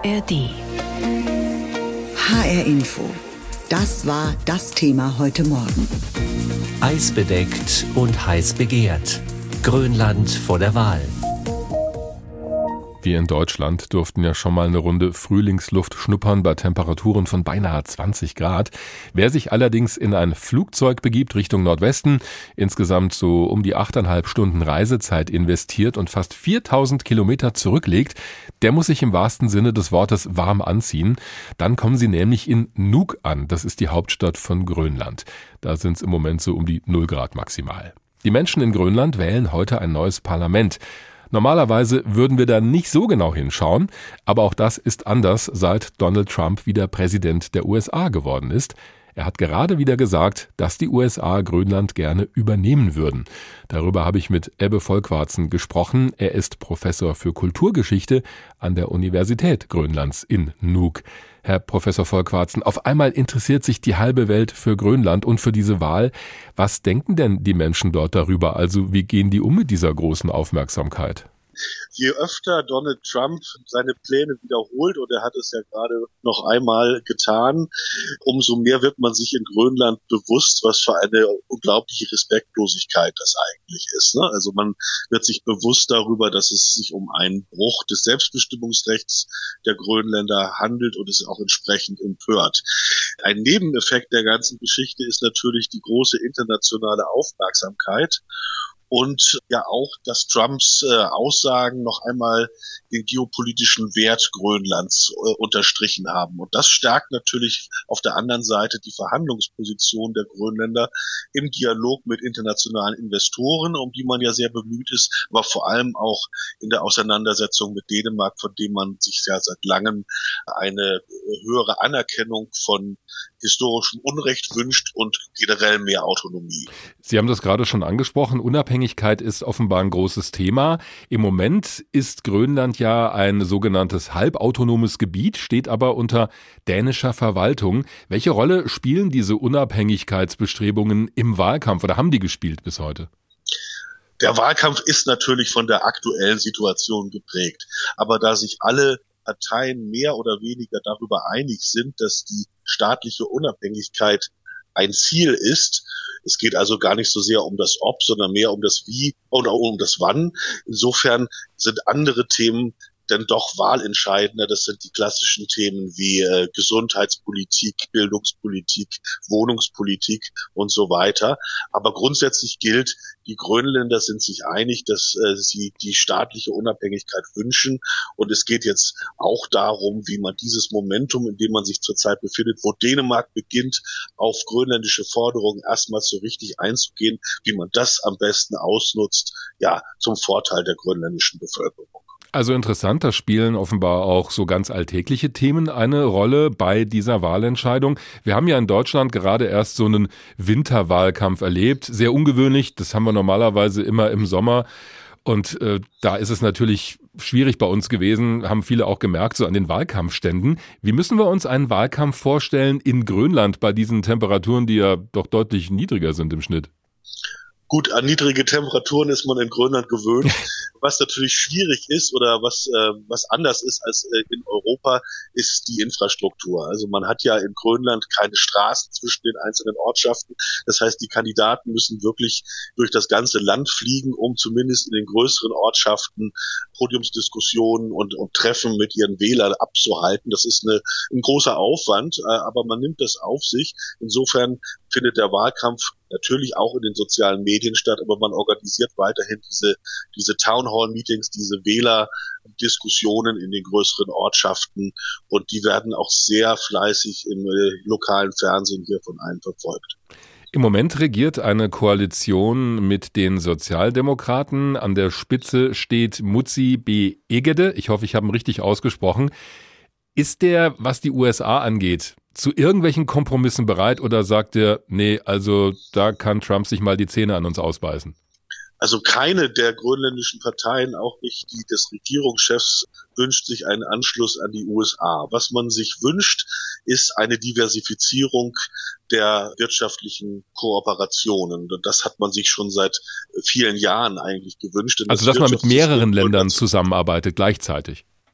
ARD. HR Info. Das war das Thema heute Morgen. Eisbedeckt und heiß begehrt. Grönland vor der Wahl. Wir in Deutschland durften ja schon mal eine Runde Frühlingsluft schnuppern bei Temperaturen von beinahe 20 Grad. Wer sich allerdings in ein Flugzeug begibt Richtung Nordwesten, insgesamt so um die 8,5 Stunden Reisezeit investiert und fast 4000 Kilometer zurücklegt, der muss sich im wahrsten Sinne des Wortes warm anziehen. Dann kommen Sie nämlich in Nuuk an. Das ist die Hauptstadt von Grönland. Da sind es im Moment so um die 0 Grad maximal. Die Menschen in Grönland wählen heute ein neues Parlament. Normalerweise würden wir da nicht so genau hinschauen, aber auch das ist anders, seit Donald Trump wieder Präsident der USA geworden ist. Er hat gerade wieder gesagt, dass die USA Grönland gerne übernehmen würden. Darüber habe ich mit Ebbe Volkwarzen gesprochen. Er ist Professor für Kulturgeschichte an der Universität Grönlands in Nuuk. Herr Professor Volkwarzen, auf einmal interessiert sich die halbe Welt für Grönland und für diese Wahl. Was denken denn die Menschen dort darüber? Also wie gehen die um mit dieser großen Aufmerksamkeit? Je öfter Donald Trump seine Pläne wiederholt, und er hat es ja gerade noch einmal getan, umso mehr wird man sich in Grönland bewusst, was für eine unglaubliche Respektlosigkeit das eigentlich ist. Ne? Also man wird sich bewusst darüber, dass es sich um einen Bruch des Selbstbestimmungsrechts der Grönländer handelt und es auch entsprechend empört. Ein Nebeneffekt der ganzen Geschichte ist natürlich die große internationale Aufmerksamkeit. Und ja auch, dass Trumps Aussagen noch einmal den geopolitischen Wert Grönlands unterstrichen haben. Und das stärkt natürlich auf der anderen Seite die Verhandlungsposition der Grönländer im Dialog mit internationalen Investoren, um die man ja sehr bemüht ist, aber vor allem auch in der Auseinandersetzung mit Dänemark, von dem man sich ja seit langem eine höhere Anerkennung von historischem Unrecht wünscht und generell mehr Autonomie. Sie haben das gerade schon angesprochen, Unabhängigkeit ist offenbar ein großes Thema. Im Moment ist Grönland ja ein sogenanntes halbautonomes Gebiet, steht aber unter dänischer Verwaltung. Welche Rolle spielen diese Unabhängigkeitsbestrebungen im Wahlkampf oder haben die gespielt bis heute? Der Wahlkampf ist natürlich von der aktuellen Situation geprägt, aber da sich alle Parteien mehr oder weniger darüber einig sind, dass die staatliche Unabhängigkeit ein Ziel ist. Es geht also gar nicht so sehr um das Ob, sondern mehr um das Wie oder um das Wann. Insofern sind andere Themen denn doch wahlentscheidender. Das sind die klassischen Themen wie Gesundheitspolitik, Bildungspolitik, Wohnungspolitik und so weiter. Aber grundsätzlich gilt, die Grönländer sind sich einig, dass sie die staatliche Unabhängigkeit wünschen. Und es geht jetzt auch darum, wie man dieses Momentum, in dem man sich zurzeit befindet, wo Dänemark beginnt, auf grönländische Forderungen erstmals so richtig einzugehen, wie man das am besten ausnutzt, ja, zum Vorteil der grönländischen Bevölkerung. Also interessant, da spielen offenbar auch so ganz alltägliche Themen eine Rolle bei dieser Wahlentscheidung. Wir haben ja in Deutschland gerade erst so einen Winterwahlkampf erlebt. Sehr ungewöhnlich, das haben wir normalerweise immer im Sommer. Und da ist es natürlich schwierig bei uns gewesen, haben viele auch gemerkt, so an den Wahlkampfständen. Wie müssen wir uns einen Wahlkampf vorstellen in Grönland bei diesen Temperaturen, die ja doch deutlich niedriger sind im Schnitt? Gut, an niedrige Temperaturen ist man in Grönland gewöhnt. Was natürlich schwierig ist oder was anders ist als in Europa, ist die Infrastruktur. Also man hat ja in Grönland keine Straßen zwischen den einzelnen Ortschaften. Das heißt, die Kandidaten müssen wirklich durch das ganze Land fliegen, um zumindest in den größeren Ortschaften Podiumsdiskussionen und Treffen mit ihren Wählern abzuhalten. Das ist ein großer Aufwand, aber man nimmt das auf sich. Insofern findet der Wahlkampf natürlich auch in den sozialen Medien statt, aber man organisiert weiterhin diese Townhall-Meetings, diese Wählerdiskussionen in den größeren Ortschaften, und die werden auch sehr fleißig im lokalen Fernsehen hier von allen verfolgt. Im Moment regiert eine Koalition mit den Sozialdemokraten. An der Spitze steht Mutsi B. Egede. Ich hoffe, ich habe ihn richtig ausgesprochen. Ist der, was die USA angeht, zu irgendwelchen Kompromissen bereit oder sagt er, nee, also da kann Trump sich mal die Zähne an uns ausbeißen? Also keine der grönländischen Parteien, auch nicht die des Regierungschefs, wünscht sich einen Anschluss an die USA. Was man sich wünscht, ist eine Diversifizierung der wirtschaftlichen Kooperationen. Und das hat man sich schon seit vielen Jahren eigentlich gewünscht. Also dass man mit mehreren Ländern zusammenarbeitet gleichzeitig.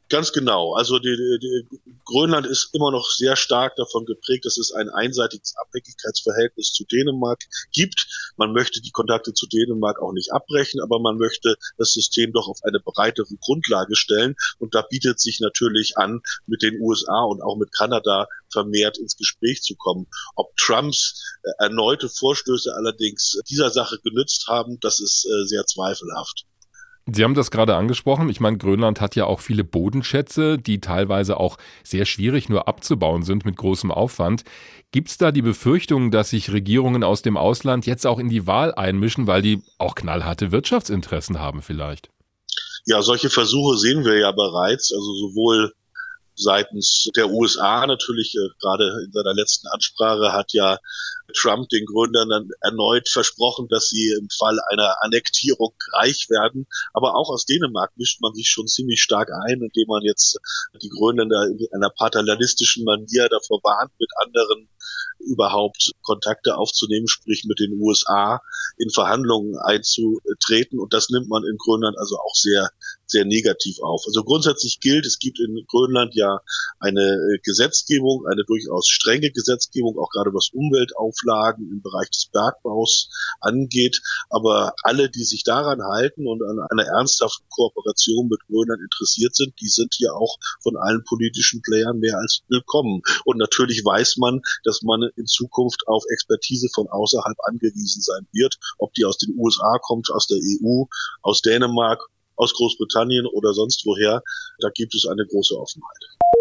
Ganz genau. Also die Grönland ist immer noch sehr stark davon geprägt, dass es ein einseitiges Abhängigkeitsverhältnis zu Dänemark gibt. Man möchte die Kontakte zu Dänemark auch nicht abbrechen, aber man möchte das System doch auf eine breitere Grundlage stellen. Und da bietet sich natürlich an, mit den USA und auch mit Kanada vermehrt ins Gespräch zu kommen. Ob Trumps erneute Vorstöße allerdings dieser Sache genützt haben, das ist sehr zweifelhaft. Sie haben das gerade angesprochen. Ich meine, Grönland hat ja auch viele Bodenschätze, die teilweise auch sehr schwierig nur abzubauen sind mit großem Aufwand. Gibt es da die Befürchtung, dass sich Regierungen aus dem Ausland jetzt auch in die Wahl einmischen, weil die auch knallharte Wirtschaftsinteressen haben vielleicht? Ja, solche Versuche sehen wir ja bereits, also sowohl seitens der USA natürlich, gerade in seiner letzten Ansprache hat ja Trump den Gründern dann erneut versprochen, dass sie im Fall einer Annektierung reich werden. Aber auch aus Dänemark mischt man sich schon ziemlich stark ein, indem man jetzt die Grönländer in einer paternalistischen Manier davor warnt, mit anderen überhaupt Kontakte aufzunehmen, sprich mit den USA in Verhandlungen einzutreten. Und das nimmt man in Grönland also auch sehr, sehr negativ auf. Also grundsätzlich gilt, es gibt in Grönland ja eine Gesetzgebung, eine durchaus strenge Gesetzgebung, auch gerade was Umweltauflagen im Bereich des Bergbaus angeht. Aber alle, die sich daran halten und an einer ernsthaften Kooperation mit Grönland interessiert sind, die sind hier auch von allen politischen Playern mehr als willkommen. Und natürlich weiß man, dass man in Zukunft auf Expertise von außerhalb angewiesen sein wird, ob die aus den USA kommt, aus der EU, aus Dänemark, aus Großbritannien oder sonst woher. Da gibt es eine große Offenheit.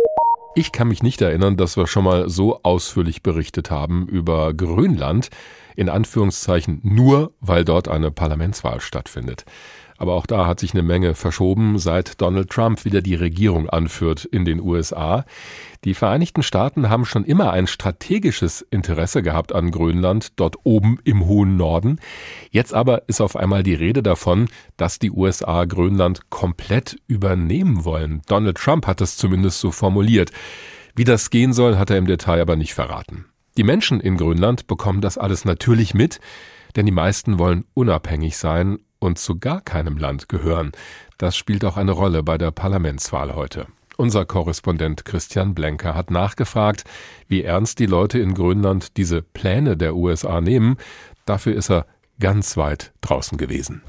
Ich kann mich nicht erinnern, dass wir schon mal so ausführlich berichtet haben über Grönland, in Anführungszeichen nur, weil dort eine Parlamentswahl stattfindet. Aber auch da hat sich eine Menge verschoben, seit Donald Trump wieder die Regierung anführt in den USA. Die Vereinigten Staaten haben schon immer ein strategisches Interesse gehabt an Grönland, dort oben im hohen Norden. Jetzt aber ist auf einmal die Rede davon, dass die USA Grönland komplett übernehmen wollen. Donald Trump hat es zumindest so formuliert. Wie das gehen soll, hat er im Detail aber nicht verraten. Die Menschen in Grönland bekommen das alles natürlich mit, denn die meisten wollen unabhängig sein und zu gar keinem Land gehören. Das spielt auch eine Rolle bei der Parlamentswahl heute. Unser Korrespondent Christian Blenker hat nachgefragt, wie ernst die Leute in Grönland diese Pläne der USA nehmen. Dafür ist er ganz weit draußen gewesen.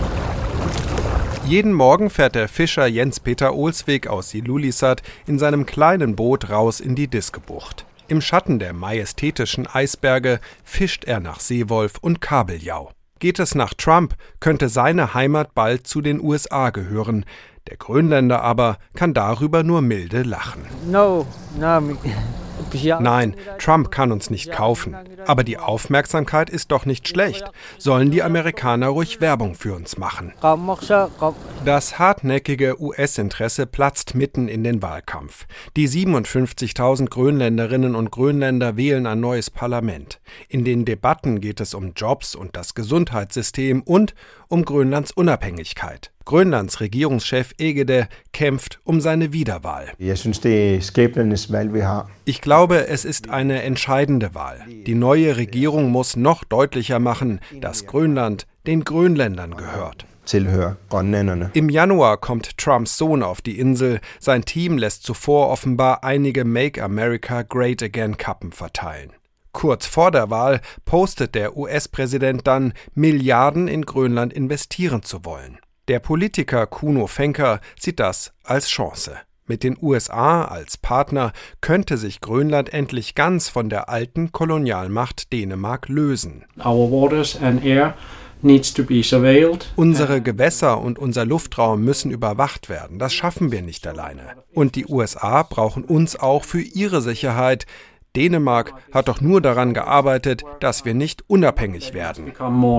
Jeden Morgen fährt der Fischer Jens-Peter Olsvik aus Ilulissat in seinem kleinen Boot raus in die Diskebucht. Im Schatten der majestätischen Eisberge fischt er nach Seewolf und Kabeljau. Geht es nach Trump, könnte seine Heimat bald zu den USA gehören. Der Grönländer aber kann darüber nur milde lachen. Nein, Trump kann uns nicht kaufen. Aber die Aufmerksamkeit ist doch nicht schlecht. Sollen die Amerikaner ruhig Werbung für uns machen? Das hartnäckige US-Interesse platzt mitten in den Wahlkampf. Die 57.000 Grönländerinnen und Grönländer wählen ein neues Parlament. In den Debatten geht es um Jobs und das Gesundheitssystem und um Grönlands Unabhängigkeit. Grönlands Regierungschef Egede kämpft um seine Wiederwahl. Ich glaube, es ist eine entscheidende Wahl. Die neue Regierung muss noch deutlicher machen, dass Grönland den Grönländern gehört. Im Januar kommt Trumps Sohn auf die Insel. Sein Team lässt zuvor offenbar einige Make America Great Again Kappen verteilen. Kurz vor der Wahl postet der US-Präsident dann, Milliarden in Grönland investieren zu wollen. Der Politiker Kuno Fencker sieht das als Chance. Mit den USA als Partner könnte sich Grönland endlich ganz von der alten Kolonialmacht Dänemark lösen. Our waters and air needs to be surveilled. Unsere Gewässer und unser Luftraum müssen überwacht werden. Das schaffen wir nicht alleine. Und die USA brauchen uns auch für ihre Sicherheit. Dänemark hat doch nur daran gearbeitet, dass wir nicht unabhängig werden.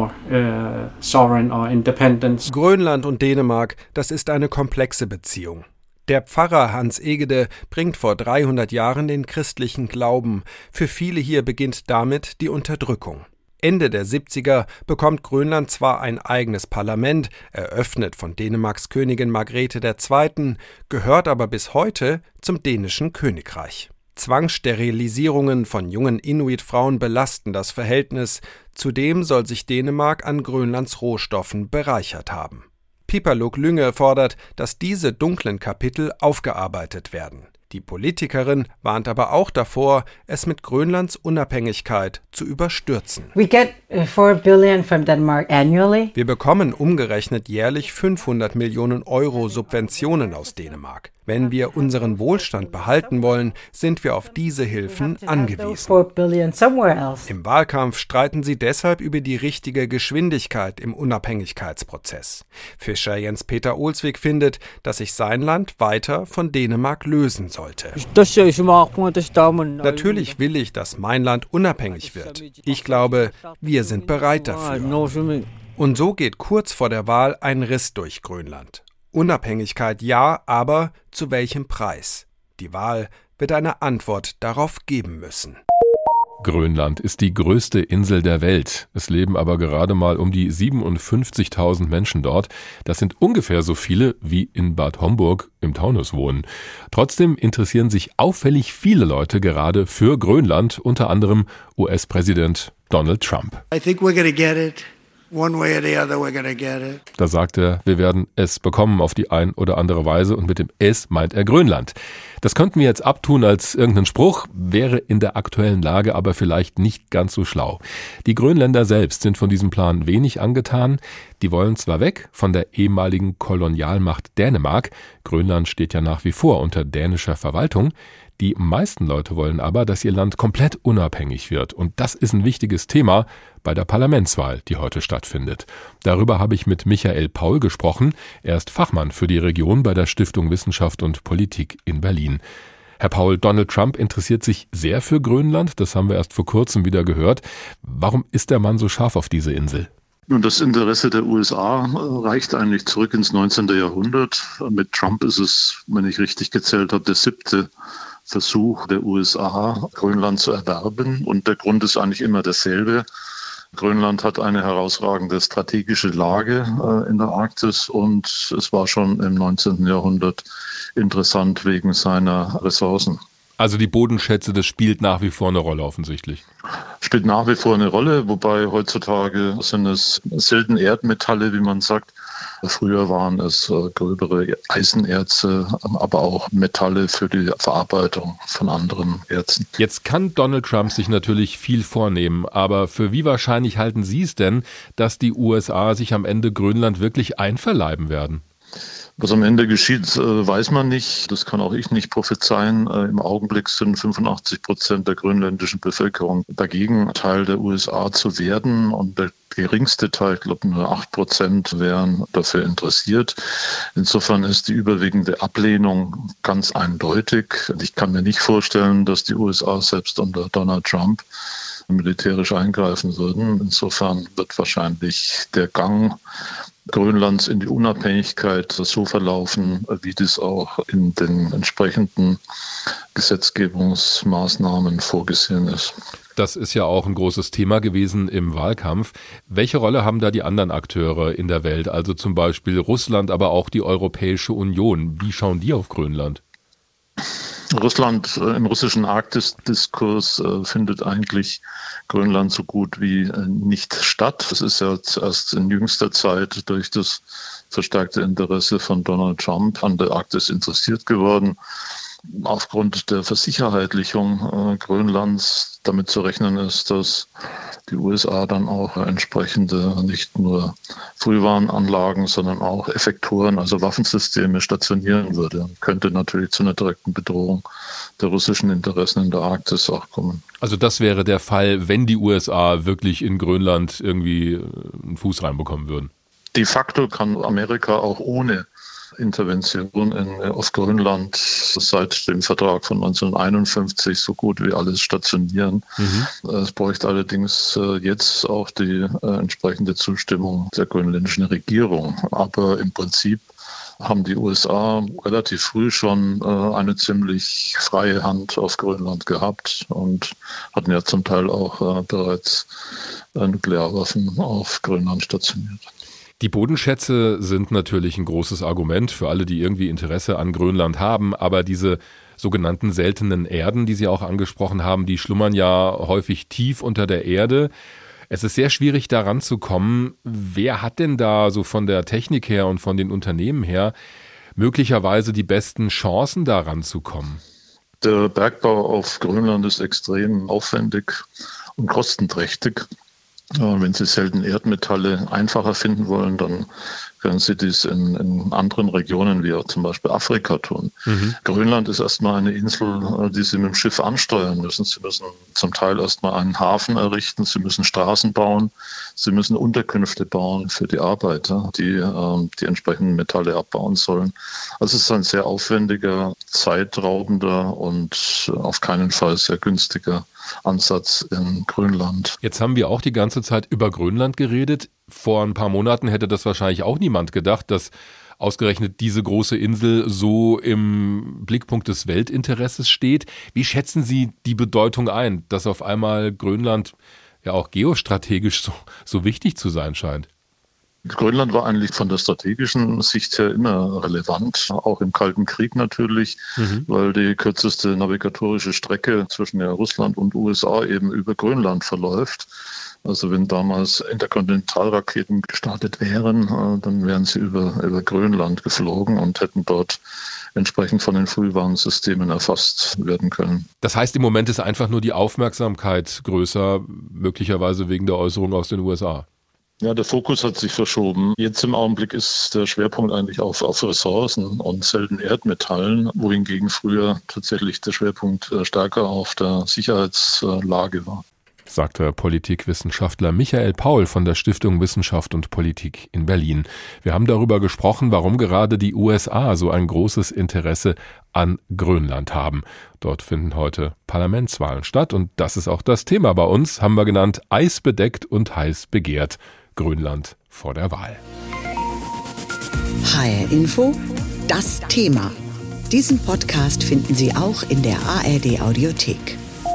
Grönland und Dänemark, das ist eine komplexe Beziehung. Der Pfarrer Hans Egede bringt vor 300 Jahren den christlichen Glauben. Für viele hier beginnt damit die Unterdrückung. Ende der 70er bekommt Grönland zwar ein eigenes Parlament, eröffnet von Dänemarks Königin Margrethe II., gehört aber bis heute zum dänischen Königreich. Zwangssterilisierungen von jungen Inuit-Frauen belasten das Verhältnis. Zudem soll sich Dänemark an Grönlands Rohstoffen bereichert haben. Pipaluk Lynge fordert, dass diese dunklen Kapitel aufgearbeitet werden. Die Politikerin warnt aber auch davor, es mit Grönlands Unabhängigkeit zu überstürzen. We get 4 billion from Denmark annually. Wir bekommen umgerechnet jährlich 500 Millionen Euro Subventionen aus Dänemark. Wenn wir unseren Wohlstand behalten wollen, sind wir auf diese Hilfen angewiesen. Im Wahlkampf streiten sie deshalb über die richtige Geschwindigkeit im Unabhängigkeitsprozess. Fischer Jens-Peter Olsvik findet, dass sich sein Land weiter von Dänemark lösen sollte. Natürlich will ich, dass mein Land unabhängig wird. Ich glaube, wir sind bereit dafür. Und so geht kurz vor der Wahl ein Riss durch Grönland. Unabhängigkeit ja, aber zu welchem Preis? Die Wahl wird eine Antwort darauf geben müssen. Grönland ist die größte Insel der Welt. Es leben aber gerade mal um die 57.000 Menschen dort. Das sind ungefähr so viele, wie in Bad Homburg im Taunus wohnen. Trotzdem interessieren sich auffällig viele Leute gerade für Grönland, unter anderem US-Präsident Donald Trump. I think we're gonna get it. One way or the other, we're gonna get it. Da sagt er, wir werden es bekommen auf die ein oder andere Weise, und mit dem es meint er Grönland. Das könnten wir jetzt abtun als irgendeinen Spruch, wäre in der aktuellen Lage aber vielleicht nicht ganz so schlau. Die Grönländer selbst sind von diesem Plan wenig angetan. Die wollen zwar weg von der ehemaligen Kolonialmacht Dänemark, Grönland steht ja nach wie vor unter dänischer Verwaltung. Die meisten Leute wollen aber, dass ihr Land komplett unabhängig wird. Und das ist ein wichtiges Thema bei der Parlamentswahl, die heute stattfindet. Darüber habe ich mit Michael Paul gesprochen. Er ist Fachmann für die Region bei der Stiftung Wissenschaft und Politik in Berlin. Herr Paul, Donald Trump interessiert sich sehr für Grönland. Das haben wir erst vor kurzem wieder gehört. Warum ist der Mann so scharf auf diese Insel? Nun, das Interesse der USA reicht eigentlich zurück ins 19. Jahrhundert. Mit Trump ist es, wenn ich richtig gezählt habe, der 7. Versuch der USA, Grönland zu erwerben. Und der Grund ist eigentlich immer derselbe. Grönland hat eine herausragende strategische Lage in der Arktis und es war schon im 19. Jahrhundert interessant wegen seiner Ressourcen. Also die Bodenschätze, das spielt nach wie vor eine Rolle offensichtlich. Spielt nach wie vor eine Rolle, wobei heutzutage sind es selten Erdmetalle, wie man sagt. Früher waren es gröbere Eisenerze, aber auch Metalle für die Verarbeitung von anderen Erzen. Jetzt kann Donald Trump sich natürlich viel vornehmen, aber für wie wahrscheinlich halten Sie es denn, dass die USA sich am Ende Grönland wirklich einverleiben werden? Was am Ende geschieht, weiß man nicht. Das kann auch ich nicht prophezeien. Im Augenblick sind 85% der grönländischen Bevölkerung dagegen, Teil der USA zu werden. Und der geringste Teil, ich glaube nur 8%, wären dafür interessiert. Insofern ist die überwiegende Ablehnung ganz eindeutig. Ich kann mir nicht vorstellen, dass die USA selbst unter Donald Trump militärisch eingreifen würden. Insofern wird wahrscheinlich der Gang Grönlands in die Unabhängigkeit so verlaufen, wie das auch in den entsprechenden Gesetzgebungsmaßnahmen vorgesehen ist. Das ist ja auch ein großes Thema gewesen im Wahlkampf. Welche Rolle haben da die anderen Akteure in der Welt, also zum Beispiel Russland, aber auch die Europäische Union? Wie schauen die auf Grönland? Russland, im russischen Arktis-Diskurs findet eigentlich Grönland so gut wie nicht statt. Es ist ja erst in jüngster Zeit durch das verstärkte Interesse von Donald Trump an der Arktis interessiert geworden. Aufgrund der Versicherheitlichung Grönlands damit zu rechnen ist, dass die USA dann auch entsprechende nicht nur Frühwarnanlagen, sondern auch Effektoren, also Waffensysteme stationieren würde. Könnte natürlich zu einer direkten Bedrohung der russischen Interessen in der Arktis auch kommen. Also das wäre der Fall, wenn die USA wirklich in Grönland irgendwie einen Fuß reinbekommen würden? De facto kann Amerika auch ohne Intervention auf Grönland seit dem Vertrag von 1951 so gut wie alles stationieren. Es bräuchte allerdings jetzt auch die entsprechende Zustimmung der grönländischen Regierung. Aber im Prinzip haben die USA relativ früh schon eine ziemlich freie Hand auf Grönland gehabt und hatten ja zum Teil auch bereits Nuklearwaffen auf Grönland stationiert. Die Bodenschätze sind natürlich ein großes Argument für alle, die irgendwie Interesse an Grönland haben, aber diese sogenannten seltenen Erden, die Sie auch angesprochen haben, die schlummern ja häufig tief unter der Erde. Es ist sehr schwierig, da ranzukommen. Wer hat denn da so von der Technik her und von den Unternehmen her möglicherweise die besten Chancen, da ranzukommen? Der Bergbau auf Grönland ist extrem aufwendig und kostenträchtig. Wenn Sie seltene Erdmetalle einfacher finden wollen, dann können Sie dies in anderen Regionen wie zum Beispiel Afrika tun. Grönland ist erstmal eine Insel, die Sie mit dem Schiff ansteuern müssen. Sie müssen zum Teil erstmal einen Hafen errichten, Sie müssen Straßen bauen, Sie müssen Unterkünfte bauen für die Arbeiter, die die entsprechenden Metalle abbauen sollen. Also es ist ein sehr aufwendiger, zeitraubender und auf keinen Fall sehr günstiger Ansatz in Grönland. Jetzt haben wir auch die ganze Zeit über Grönland geredet. Vor ein paar Monaten hätte das wahrscheinlich auch niemand gedacht, dass ausgerechnet diese große Insel so im Blickpunkt des Weltinteresses steht. Wie schätzen Sie die Bedeutung ein, dass auf einmal Grönland ja auch geostrategisch so wichtig zu sein scheint? Grönland war eigentlich von der strategischen Sicht her immer relevant, auch im Kalten Krieg natürlich, weil die kürzeste navigatorische Strecke zwischen Russland und USA eben über Grönland verläuft. Also wenn damals Interkontinentalraketen gestartet wären, dann wären sie über Grönland geflogen und hätten dort entsprechend von den Frühwarnsystemen erfasst werden können. Das heißt, im Moment ist einfach nur die Aufmerksamkeit größer, möglicherweise wegen der Äußerung aus den USA. Ja, der Fokus hat sich verschoben. Jetzt im Augenblick ist der Schwerpunkt eigentlich auf Ressourcen und seltenen Erdmetallen, wohingegen früher tatsächlich der Schwerpunkt stärker auf der Sicherheitslage war. Sagte Politikwissenschaftler Michael Paul von der Stiftung Wissenschaft und Politik in Berlin. Wir haben darüber gesprochen, warum gerade die USA so ein großes Interesse an Grönland haben. Dort finden heute Parlamentswahlen statt und das ist auch das Thema bei uns, haben wir genannt, eisbedeckt und heiß begehrt. Grönland vor der Wahl. HR Info, das Thema. Diesen Podcast finden Sie auch in der ARD Audiothek.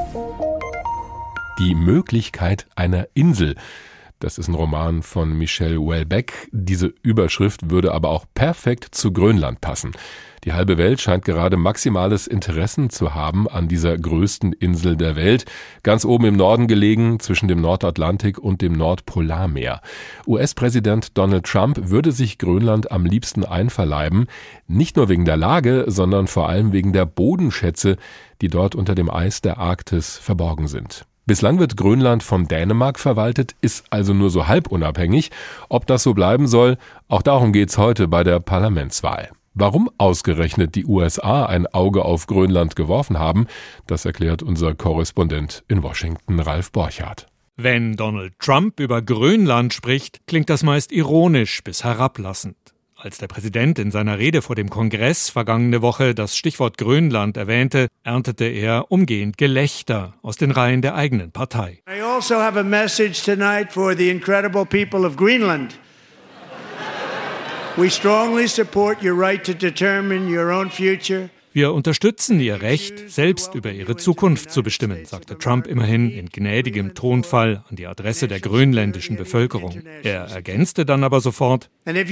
Die Möglichkeit einer Insel. Das ist ein Roman von Michel Houellebecq. Diese Überschrift würde aber auch perfekt zu Grönland passen. Die halbe Welt scheint gerade maximales Interesse zu haben an dieser größten Insel der Welt, ganz oben im Norden gelegen, zwischen dem Nordatlantik und dem Nordpolarmeer. US-Präsident Donald Trump würde sich Grönland am liebsten einverleiben, nicht nur wegen der Lage, sondern vor allem wegen der Bodenschätze, die dort unter dem Eis der Arktis verborgen sind. Bislang wird Grönland von Dänemark verwaltet, ist also nur so halb unabhängig. Ob das so bleiben soll, auch darum geht's heute bei der Parlamentswahl. Warum ausgerechnet die USA ein Auge auf Grönland geworfen haben, das erklärt unser Korrespondent in Washington, Ralf Borchardt. Wenn Donald Trump über Grönland spricht, klingt das meist ironisch bis herablassend. Als der Präsident in seiner Rede vor dem Kongress vergangene Woche das Stichwort Grönland erwähnte, erntete er umgehend Gelächter aus den Reihen der eigenen Partei. I also have a message tonight for the incredible people of Greenland. We strongly support your right to determine your own future. Wir unterstützen Ihr Recht, selbst über Ihre Zukunft zu bestimmen, sagte Trump immerhin in gnädigem Tonfall an die Adresse der grönländischen Bevölkerung. Er ergänzte dann aber sofort: Wenn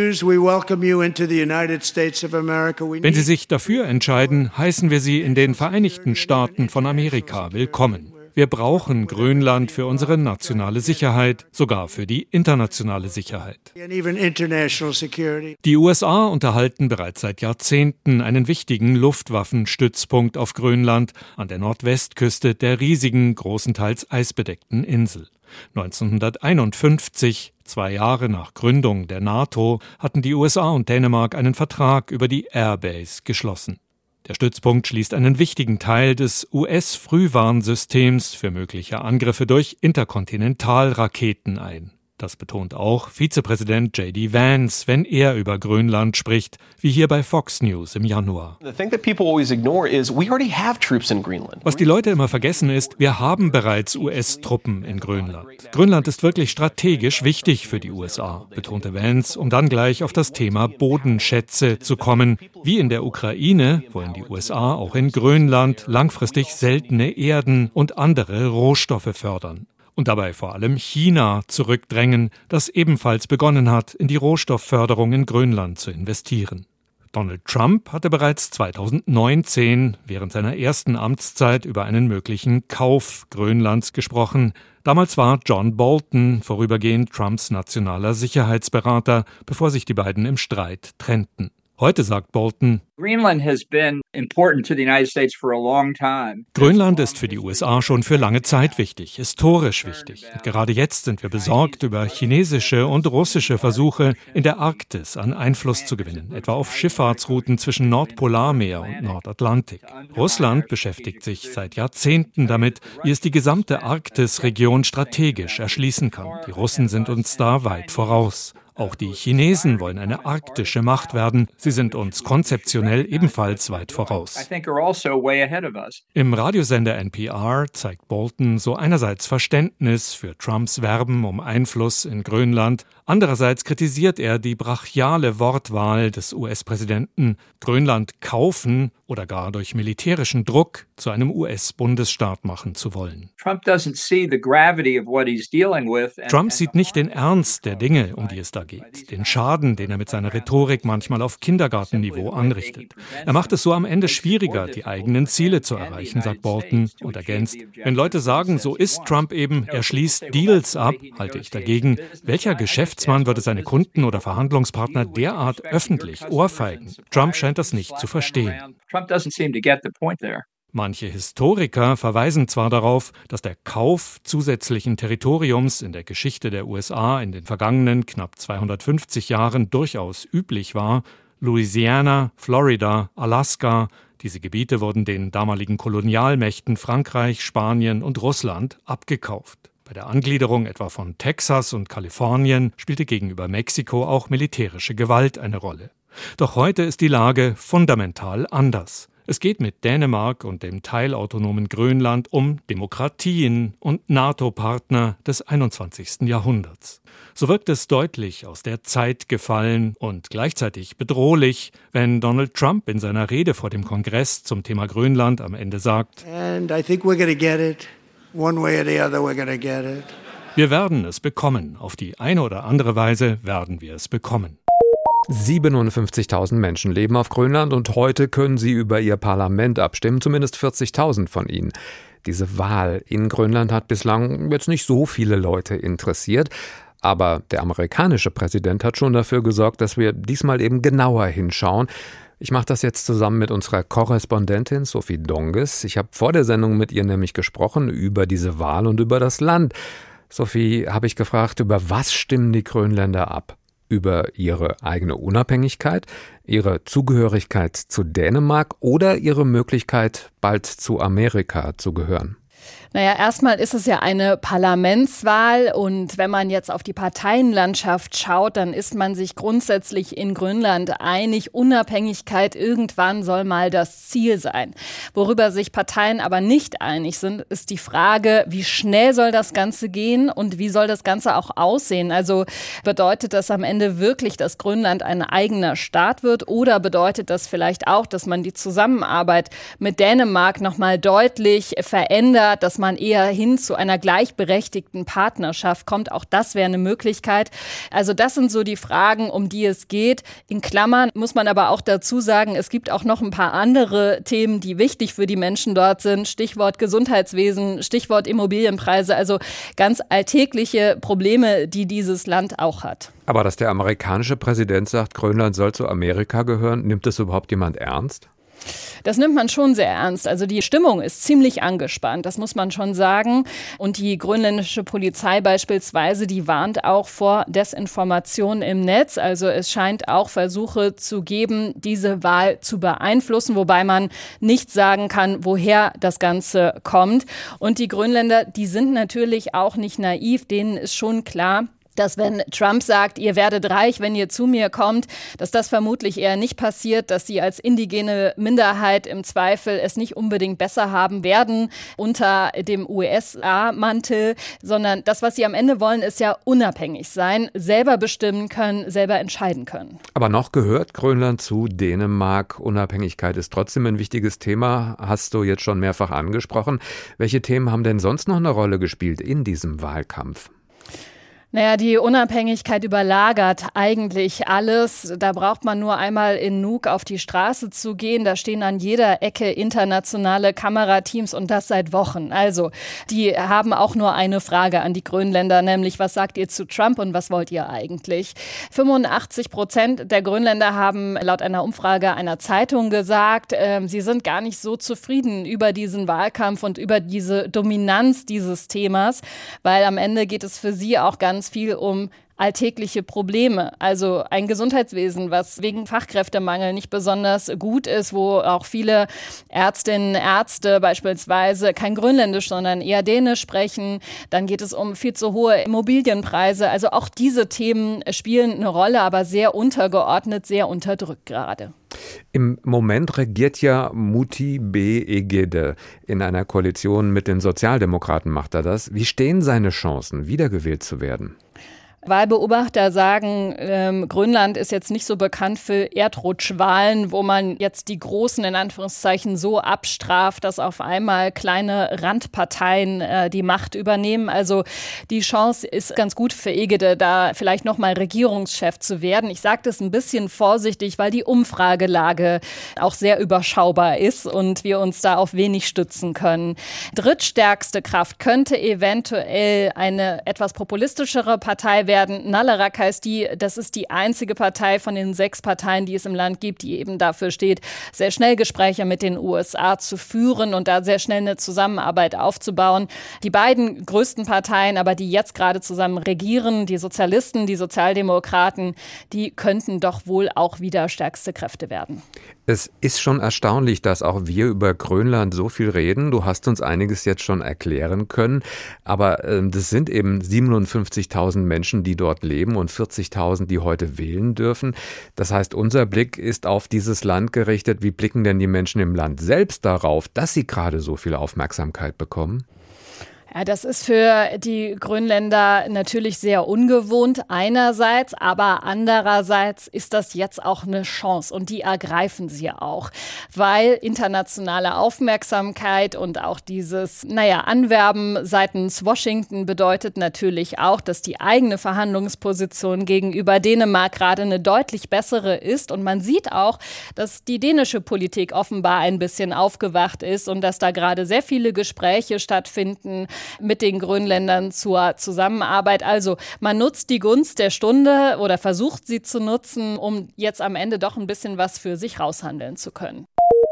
Sie sich dafür entscheiden, heißen wir Sie in den Vereinigten Staaten von Amerika willkommen. Wir brauchen Grönland für unsere nationale Sicherheit, sogar für die internationale Sicherheit. Die USA unterhalten bereits seit Jahrzehnten einen wichtigen Luftwaffenstützpunkt auf Grönland an der Nordwestküste der riesigen, großenteils eisbedeckten Insel. 1951, 2 Jahre nach Gründung der NATO, hatten die USA und Dänemark einen Vertrag über die Airbase geschlossen. Der Stützpunkt schließt einen wichtigen Teil des US-Frühwarnsystems für mögliche Angriffe durch Interkontinentalraketen ein. Das betont auch Vizepräsident J.D. Vance, wenn er über Grönland spricht, wie hier bei Fox News im Januar. Was die Leute immer vergessen ist, wir haben bereits US-Truppen in Grönland. Grönland ist wirklich strategisch wichtig für die USA, betonte Vance, um dann gleich auf das Thema Bodenschätze zu kommen, wie in der Ukraine, wollen die USA auch in Grönland langfristig seltene Erden und andere Rohstoffe fördern. Und dabei vor allem China zurückdrängen, das ebenfalls begonnen hat, in die Rohstoffförderung in Grönland zu investieren. Donald Trump hatte bereits 2019 während seiner ersten Amtszeit über einen möglichen Kauf Grönlands gesprochen. Damals war John Bolton vorübergehend Trumps nationaler Sicherheitsberater, bevor sich die beiden im Streit trennten. Heute sagt Bolton: Grönland ist für die USA schon für lange Zeit wichtig, historisch wichtig. Und gerade jetzt sind wir besorgt über chinesische und russische Versuche, in der Arktis an Einfluss zu gewinnen, etwa auf Schifffahrtsrouten zwischen Nordpolarmeer und Nordatlantik. Russland beschäftigt sich seit Jahrzehnten damit, wie es die gesamte Arktisregion strategisch erschließen kann. Die Russen sind uns da weit voraus. Auch die Chinesen wollen eine arktische Macht werden. Sie sind uns konzeptionell ebenfalls weit voraus. Im Radiosender NPR zeigt Bolton so einerseits Verständnis für Trumps Werben um Einfluss in Grönland, andererseits kritisiert er die brachiale Wortwahl des US-Präsidenten, Grönland kaufen oder gar durch militärischen Druck zu einem US-Bundesstaat machen zu wollen. Trump sieht nicht den Ernst der Dinge, um die es da geht, den Schaden, den er mit seiner Rhetorik manchmal auf Kindergartenniveau anrichtet. Er macht es so am Ende schwieriger, die eigenen Ziele zu erreichen, sagt Bolton und ergänzt: Wenn Leute sagen, so ist Trump eben, er schließt Deals ab, halte ich dagegen. Welcher Geschäftsmann würde seine Kunden oder Verhandlungspartner derart öffentlich ohrfeigen? Trump scheint das nicht zu verstehen. Manche Historiker verweisen zwar darauf, dass der Kauf zusätzlichen Territoriums in der Geschichte der USA in den vergangenen knapp 250 Jahren durchaus üblich war. Louisiana, Florida, Alaska, diese Gebiete wurden den damaligen Kolonialmächten Frankreich, Spanien und Russland abgekauft. Bei der Angliederung etwa von Texas und Kalifornien spielte gegenüber Mexiko auch militärische Gewalt eine Rolle. Doch heute ist die Lage fundamental anders. Es geht mit Dänemark und dem teilautonomen Grönland um Demokratien und NATO-Partner des 21. Jahrhunderts. So wirkt es deutlich aus der Zeit gefallen und gleichzeitig bedrohlich, wenn Donald Trump in seiner Rede vor dem Kongress zum Thema Grönland am Ende sagt: Wir werden es bekommen. Auf die eine oder andere Weise werden wir es bekommen. 57.000 Menschen leben auf Grönland und heute können sie über ihr Parlament abstimmen, zumindest 40.000 von ihnen. Diese Wahl in Grönland hat bislang jetzt nicht so viele Leute interessiert, aber der amerikanische Präsident hat schon dafür gesorgt, dass wir diesmal eben genauer hinschauen. Ich mache das jetzt zusammen mit unserer Korrespondentin Sophie Donges. Ich habe vor der Sendung mit ihr nämlich gesprochen über diese Wahl und über das Land. Sophie, habe ich gefragt, über was stimmen die Grönländer ab? Über ihre eigene Unabhängigkeit, ihre Zugehörigkeit zu Dänemark oder ihre Möglichkeit, bald zu Amerika zu gehören? Naja, erstmal ist es ja eine Parlamentswahl und wenn man jetzt auf die Parteienlandschaft schaut, dann ist man sich grundsätzlich in Grönland einig, Unabhängigkeit irgendwann soll mal das Ziel sein. Worüber sich Parteien aber nicht einig sind, ist die Frage, wie schnell soll das Ganze gehen und wie soll das Ganze auch aussehen? Also bedeutet das am Ende wirklich, dass Grönland ein eigener Staat wird oder bedeutet das vielleicht auch, dass man die Zusammenarbeit mit Dänemark nochmal deutlich verändert, dass man eher hin zu einer gleichberechtigten Partnerschaft kommt. Auch das wäre eine Möglichkeit. Also das sind so die Fragen, um die es geht. In Klammern muss man aber auch dazu sagen, es gibt auch noch ein paar andere Themen, die wichtig für die Menschen dort sind. Stichwort Gesundheitswesen, Stichwort Immobilienpreise, also ganz alltägliche Probleme, die dieses Land auch hat. Aber dass der amerikanische Präsident sagt, Grönland soll zu Amerika gehören, nimmt das überhaupt jemand ernst? Das nimmt man schon sehr ernst. Also die Stimmung ist ziemlich angespannt, das muss man schon sagen. Und die grönländische Polizei beispielsweise, die warnt auch vor Desinformation im Netz. Also es scheint auch Versuche zu geben, diese Wahl zu beeinflussen, wobei man nicht sagen kann, woher das Ganze kommt. Und die Grönländer, die sind natürlich auch nicht naiv, denen ist schon klar, dass wenn Trump sagt, ihr werdet reich, wenn ihr zu mir kommt, dass das vermutlich eher nicht passiert, dass sie als indigene Minderheit im Zweifel es nicht unbedingt besser haben werden unter dem USA-Mantel, sondern das, was sie am Ende wollen, ist ja unabhängig sein, selber bestimmen können, selber entscheiden können. Aber noch gehört Grönland zu Dänemark. Unabhängigkeit ist trotzdem ein wichtiges Thema, hast du jetzt schon mehrfach angesprochen. Welche Themen haben denn sonst noch eine Rolle gespielt in diesem Wahlkampf? Naja, die Unabhängigkeit überlagert eigentlich alles. Da braucht man nur einmal in Nuuk auf die Straße zu gehen. Da stehen an jeder Ecke internationale Kamerateams und das seit Wochen. Also, die haben auch nur eine Frage an die Grönländer, nämlich was sagt ihr zu Trump und was wollt ihr eigentlich? 85% der Grönländer haben laut einer Umfrage einer Zeitung gesagt, sie sind gar nicht so zufrieden über diesen Wahlkampf und über diese Dominanz dieses Themas, weil am Ende geht es für sie auch ganz viel um alltägliche Probleme, also ein Gesundheitswesen, was wegen Fachkräftemangel nicht besonders gut ist, wo auch viele Ärztinnen, Ärzte beispielsweise kein Grönländisch, sondern eher Dänisch sprechen. Dann geht es um viel zu hohe Immobilienpreise. Also auch diese Themen spielen eine Rolle, aber sehr untergeordnet, sehr unterdrückt gerade. Im Moment regiert ja Muti B. Egede in einer Koalition mit den Sozialdemokraten, macht er das. Wie stehen seine Chancen, wiedergewählt zu werden? Wahlbeobachter sagen, Grönland ist jetzt nicht so bekannt für Erdrutschwahlen, wo man jetzt die Großen in Anführungszeichen so abstraft, dass auf einmal kleine Randparteien die Macht übernehmen. Also die Chance ist ganz gut für Egede, da vielleicht nochmal Regierungschef zu werden. Ich sage das ein bisschen vorsichtig, weil die Umfragelage auch sehr überschaubar ist und wir uns da auf wenig stützen können. Drittstärkste Kraft könnte eventuell eine etwas populistischere Partei werden. Naleraq heißt die, das ist die einzige Partei von den 6 Parteien, die es im Land gibt, die eben dafür steht, sehr schnell Gespräche mit den USA zu führen und da sehr schnell eine Zusammenarbeit aufzubauen. Die beiden größten Parteien, aber die jetzt gerade zusammen regieren, die Sozialisten, die Sozialdemokraten, die könnten doch wohl auch wieder stärkste Kräfte werden. Es ist schon erstaunlich, dass auch wir über Grönland so viel reden. Du hast uns einiges jetzt schon erklären können, aber das sind eben 57.000 Menschen, die dort leben und 40.000, die heute wählen dürfen. Das heißt, unser Blick ist auf dieses Land gerichtet. Wie blicken denn die Menschen im Land selbst darauf, dass sie gerade so viel Aufmerksamkeit bekommen? Ja, das ist für die Grönländer natürlich sehr ungewohnt einerseits, aber andererseits ist das jetzt auch eine Chance und die ergreifen sie auch, weil internationale Aufmerksamkeit und auch dieses, Anwerben seitens Washington bedeutet natürlich auch, dass die eigene Verhandlungsposition gegenüber Dänemark gerade eine deutlich bessere ist und man sieht auch, dass die dänische Politik offenbar ein bisschen aufgewacht ist und dass da gerade sehr viele Gespräche stattfinden mit den Grönländern zur Zusammenarbeit. Also man nutzt die Gunst der Stunde oder versucht sie zu nutzen, um jetzt am Ende doch ein bisschen was für sich raushandeln zu können.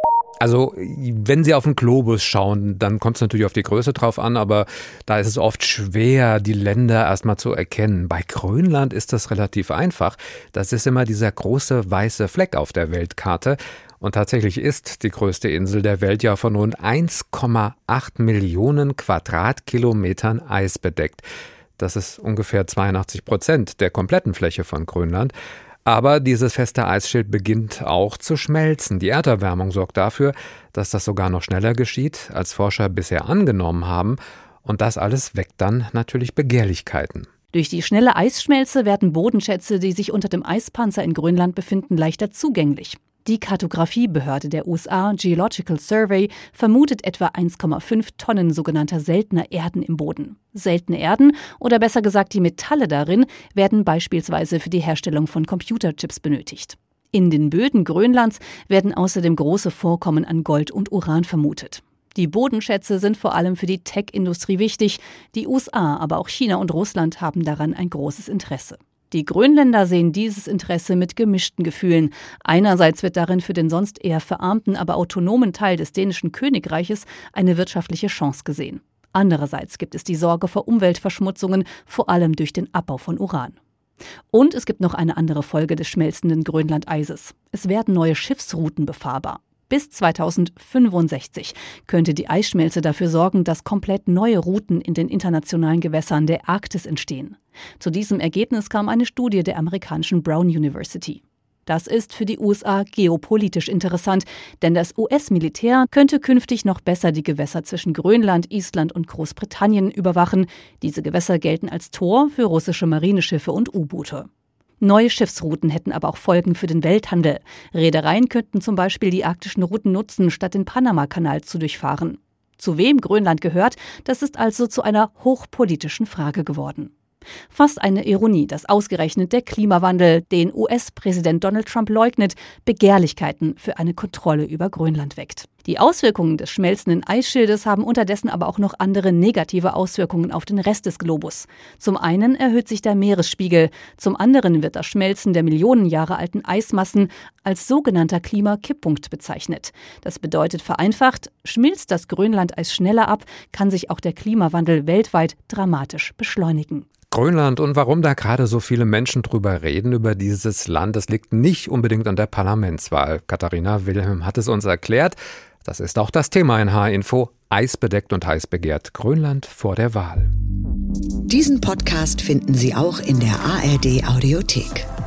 Also wenn Sie auf den Globus schauen, dann kommt es natürlich auf die Größe drauf an, aber da ist es oft schwer, die Länder erstmal zu erkennen. Bei Grönland ist das relativ einfach. Das ist immer dieser große weiße Fleck auf der Weltkarte. Und tatsächlich ist die größte Insel der Welt ja von rund 1,8 Millionen Quadratkilometern Eis bedeckt. Das ist ungefähr 82% der kompletten Fläche von Grönland. Aber dieses feste Eisschild beginnt auch zu schmelzen. Die Erderwärmung sorgt dafür, dass das sogar noch schneller geschieht, als Forscher bisher angenommen haben. Und das alles weckt dann natürlich Begehrlichkeiten. Durch die schnelle Eisschmelze werden Bodenschätze, die sich unter dem Eispanzer in Grönland befinden, leichter zugänglich. Die Kartografiebehörde der USA, Geological Survey, vermutet etwa 1,5 Tonnen sogenannter seltener Erden im Boden. Seltene Erden, oder besser gesagt die Metalle darin, werden beispielsweise für die Herstellung von Computerchips benötigt. In den Böden Grönlands werden außerdem große Vorkommen an Gold und Uran vermutet. Die Bodenschätze sind vor allem für die Tech-Industrie wichtig. Die USA, aber auch China und Russland haben daran ein großes Interesse. Die Grönländer sehen dieses Interesse mit gemischten Gefühlen. Einerseits wird darin für den sonst eher verarmten, aber autonomen Teil des dänischen Königreiches eine wirtschaftliche Chance gesehen. Andererseits gibt es die Sorge vor Umweltverschmutzungen, vor allem durch den Abbau von Uran. Und es gibt noch eine andere Folge des schmelzenden Grönlandeises. Es werden neue Schiffsrouten befahrbar. Bis 2065 könnte die Eisschmelze dafür sorgen, dass komplett neue Routen in den internationalen Gewässern der Arktis entstehen. Zu diesem Ergebnis kam eine Studie der amerikanischen Brown University. Das ist für die USA geopolitisch interessant, denn das US-Militär könnte künftig noch besser die Gewässer zwischen Grönland, Island und Großbritannien überwachen. Diese Gewässer gelten als Tor für russische Marineschiffe und U-Boote. Neue Schiffsrouten hätten aber auch Folgen für den Welthandel. Reedereien könnten zum Beispiel die arktischen Routen nutzen, statt den Panama-Kanal zu durchfahren. Zu wem Grönland gehört, das ist also zu einer hochpolitischen Frage geworden. Fast eine Ironie, dass ausgerechnet der Klimawandel, den US-Präsident Donald Trump leugnet, Begehrlichkeiten für eine Kontrolle über Grönland weckt. Die Auswirkungen des schmelzenden Eisschildes haben unterdessen aber auch noch andere negative Auswirkungen auf den Rest des Globus. Zum einen erhöht sich der Meeresspiegel, zum anderen wird das Schmelzen der Millionen Jahre alten Eismassen als sogenannter Klimakipppunkt bezeichnet. Das bedeutet vereinfacht, schmilzt das Grönlandeis schneller ab, kann sich auch der Klimawandel weltweit dramatisch beschleunigen. Grönland und warum da gerade so viele Menschen drüber reden, über dieses Land, das liegt nicht unbedingt an der Parlamentswahl. Katharina Wilhelm hat es uns erklärt. Das ist auch das Thema in H-Info. Eisbedeckt und heiß begehrt. Grönland vor der Wahl. Diesen Podcast finden Sie auch in der ARD Audiothek.